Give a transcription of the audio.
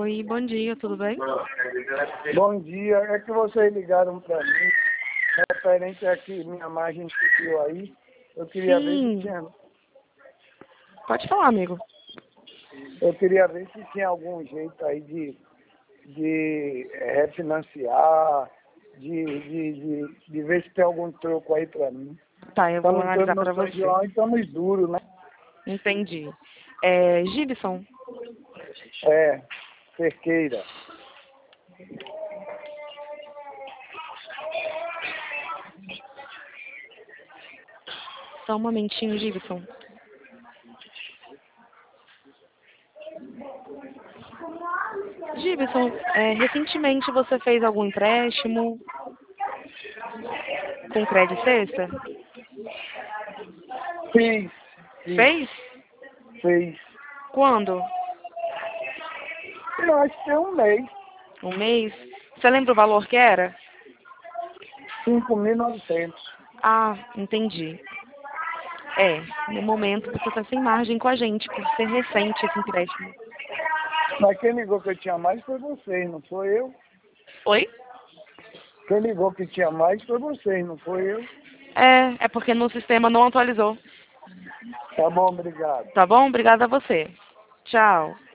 Oi, bom dia, tudo bem? Bom dia, é que vocês ligaram para mim, referente a que minha margem subiu aí. Eu queria ver se Sim, tinha, pode falar, amigo. eu queria ver se tinha algum jeito aí de refinanciar, de ver se tem algum troco aí para mim. Tá, eu vou Estamos analisar todos no pra São você. João e estamos duros, né? Entendi. Gibson, É, cerqueira. só um momentinho, Gibson. Gibson, recentemente você fez algum empréstimo com crédito sexta? Fiz, Fez? fiz. Quando? Eu acho que tem um mês, Um mês? Você lembra o valor que era? 5.900. Ah, entendi. No momento você está sem margem com a gente, por ser recente esse empréstimo. Mas quem ligou que eu tinha mais foi vocês, não foi eu. Oi? Quem ligou que tinha mais foi vocês, não foi eu. É porque no sistema não atualizou. Tá bom, obrigado. Tá bom? Obrigada a você. Tchau.